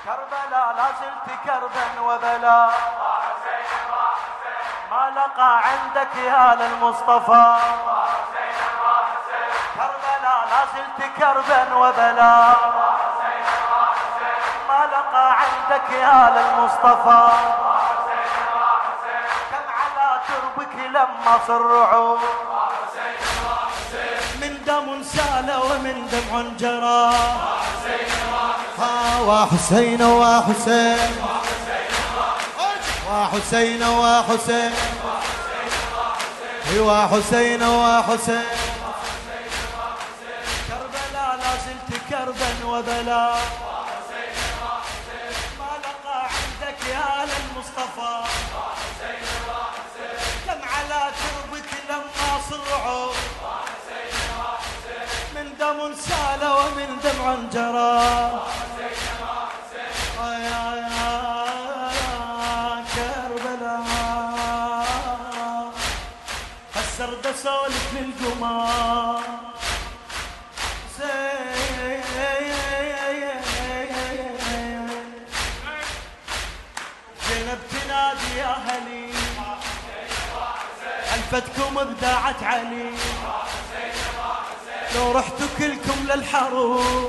كربلاء لا زلت كربا وبلاء، ما لقى عندك يا للمصطفى. كربلاء لا زلت كربا وبلاء، ما لقى عندك يا للمصطفى. كم على تربك لما صرعوا، من دم سال ومن دمع جرى. وحسين وحسين وحسين وحسين وحسين وحسين. كربلاء لا زلت كربا وبلاء، ما لقى عندك يا للمصطفى. كم على تربك لما صرعوا، من دم سال ومن دمع جرى. كربلاء السرد سولف للقمار، زينب تنادي يا هلي، حلفتكم ابداعت علي. لو رحتوا كلكم للحروب،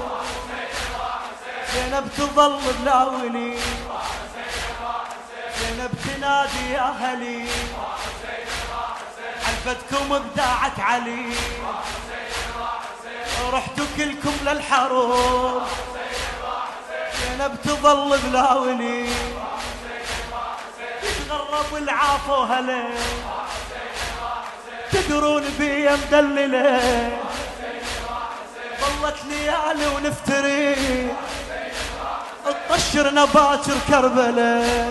زينب تظل بلاولي. زينب تنادي يا هلي، حلفتكم ابداعت علي. لو رحتوا كلكم للحروب، زينب تظل بلاولي. تتغرب العافو هلي، تدرون بي مدلله. ظلت ليالي ونفتري، تطشرنا باكر كربلاء.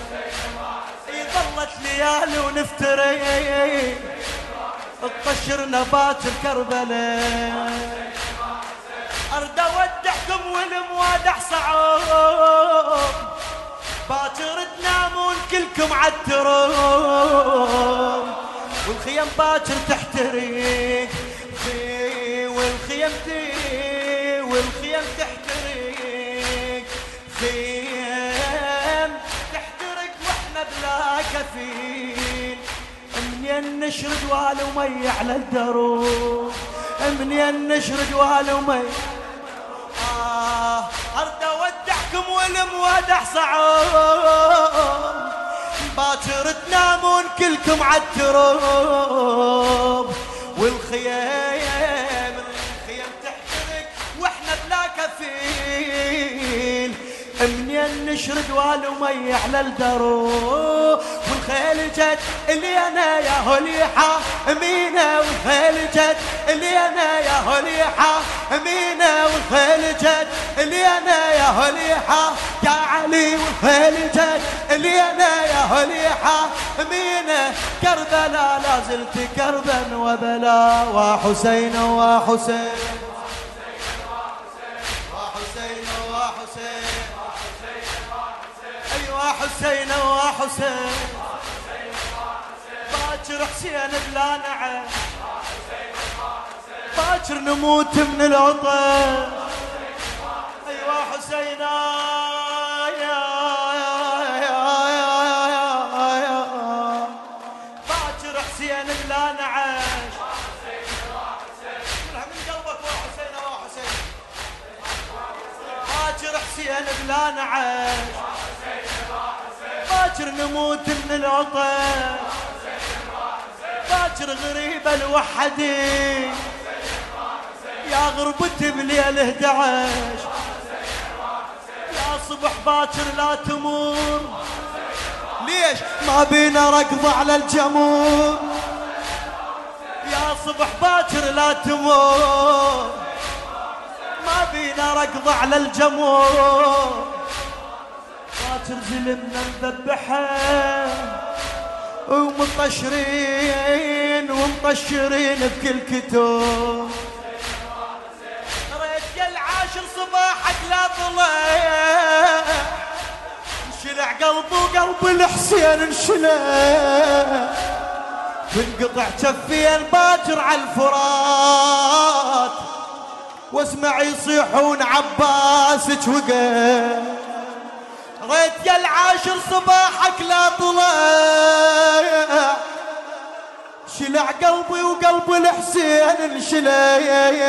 ظلت ليالي ونفتري، تطشرنا باكر كربلاء. ارد اودعكم والموادع صعوب، باكر تنامون كلكم عالتروب. والخيم باكر تحترق، والخيم تحترق. خيم تحترق واحنا بلا كفيل. منين نشرد والمي على الدروب، منين نشرد والمي. ارد اودعكم والموادع صعوب، باكر تنامون كلكم عالتروب. والخيم تحترق واحنا بلا كفيل. منين نشرد والمي على الدروب. والخيل جت اللي انا يا هليحة امينة. والخيل جت اللي انا يا هليحة امينة. والخيل جت اللي انا يا هليحة يا علي. والخيل جت اللي انا يا هليحة امينة. كربلاء لا زلت كربا وبلاء. وحسين وحسين وحسين وحسين ايوه حسين وحسين. باكر حسين بلا نعم، باكر نموت من العطش. ايوه حسين باكر حسين بلا نعش. من قلبك وحسين وحسين. باكر حسين بلا نعش، باكر نموت من العطش. باكر غريبة الوحدي، يا غربتي بليل 11. يا صبح باكر لا تمر، ليش ما بينا ركض على الجمر. يا صبح باكر لا تمر، ما بينا ركض على الجمر. باكر زلمنا نذبحه ومطشرين بكل كتب. ريت يا العاشر صباحك لا طلع، انشلع قلبه وقلب الحسين انشلع. تنقطع كفين باكر على الفرات، واسمع يصيحون عباسك وقف. ريت يا العاشر صباحك لا طلع، شلع قلبي وقلب الحسين انشلع،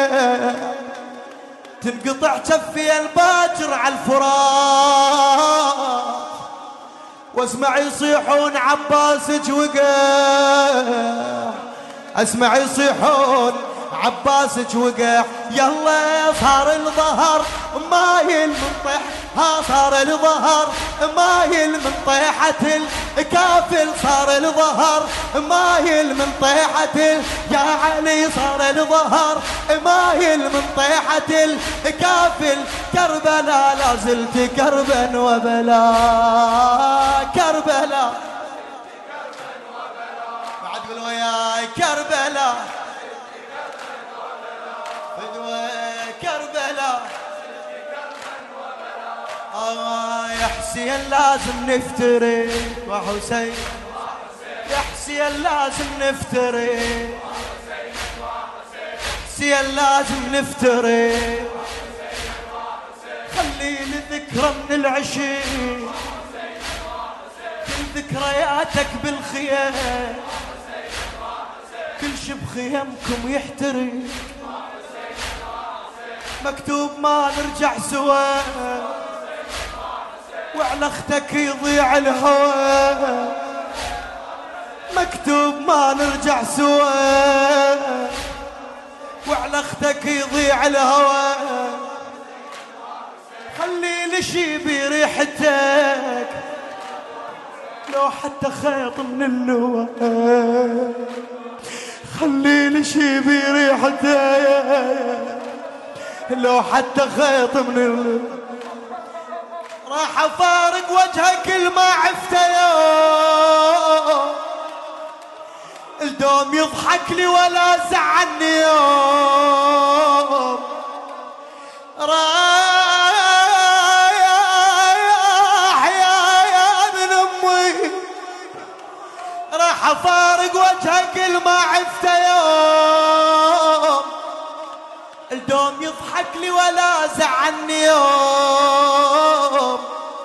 تنقطع كفي الباكر على الفراق، واسمع يصيحون عباسك وقع، اسمع يصيحون عباسك وقع، يلا صار الظهر مايل من طيح، ها صار الظهر مايل من طيحة الكافل، صار الظهر مايل من طيحة يا علي، صار الظهر مايل من طيحة الكافل، كربلاء لا زلت كربا وبلا، كربلاء بعد قول وياي كربلاء، فدوى كربلاء، يا حسين لازم نفترق وحسين، يا حسين لازم نفترق، حسين لازم نفترق، خلي لي ذكرى من العشيق، كل ذكرياتك بالخيام، كل شي بخيمكم يحترق، مكتوب ما نرجع سوا، وعلى اختك يضيع الهوى، مكتوب ما نرجع سوا، وعلى اختك يضيع الهوى، خلي لي شي بريحتك لو حتى خيط من اللوى، خلي لي شي بريحتك لو حتى خيط من اللوى، راح افارق وجهك الما عفته يوم، الدوم يضحك لي ولا زعلني يوم، رايح يا ابن امي، راح افارق وجهك الما عفته يوم، الدوم يضحك لي ولا زعلني يوم،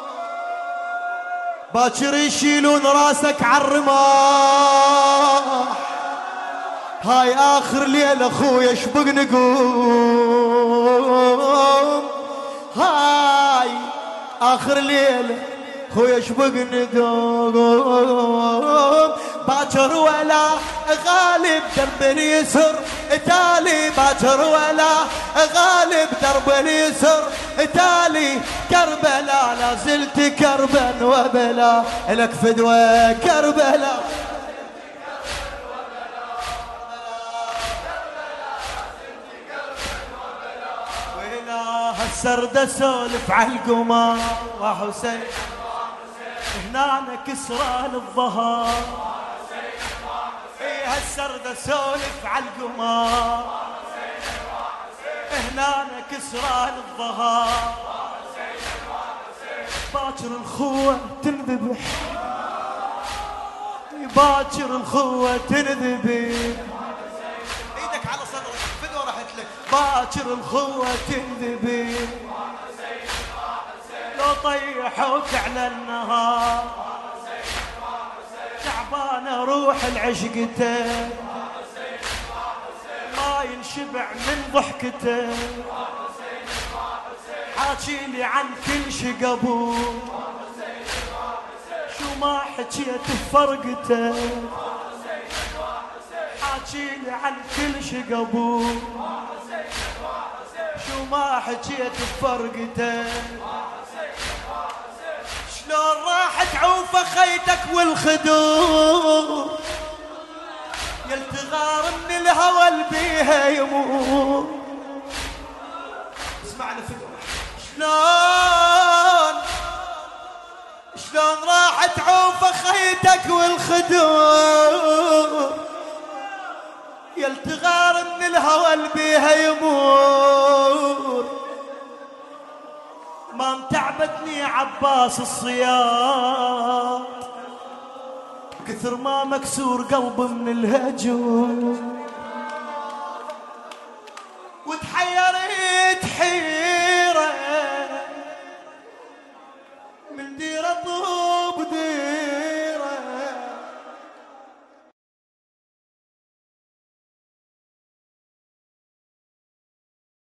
باكر يشيلون راسك عالرماح، هاي اخر ليلة اخويا شبق نقوم، هاي اخر ليلة خويا شبق نقوم، باكر ولا غالب درب اليسر تالي، باكر ولا غالب درب اليسر تالي، كربلاء لا زلت كربا وبلا، لك فدوى كربلاء، ولا هالسرد اسولف عالقمر وحسين، هنا أنا كسران الظهر، ايه هالسرد اسولف عالقمر، هنا أنا كسران الظهر، باكر الخوة تنذبح، باكر الخوة تنذبح، ايدك على صدرك فدوى راحت لك، باكر الخوة تنذبح، لو طيحوك على النهار، تعبانة روح العشقته، ما ينشبع من ضحكته، حاكيلي عن كل شي قبول، شو ما حكيت بفرقته، حاكيلي عن كل شي قبول، شو ما حكيت بفرقته، شلون راح تعوف خيتك والخدود، يلتغار من الهوى اللي بيها يموت، اسمعنا فدوى، شلون راح تعوف خيتك والخدود، يلتغار من الهوى اللي بيها يموت، ما متعبتني عباس الصياد، كثر ما مكسور قلبي من الهجوم، وتحيرت حيرة من دير الطور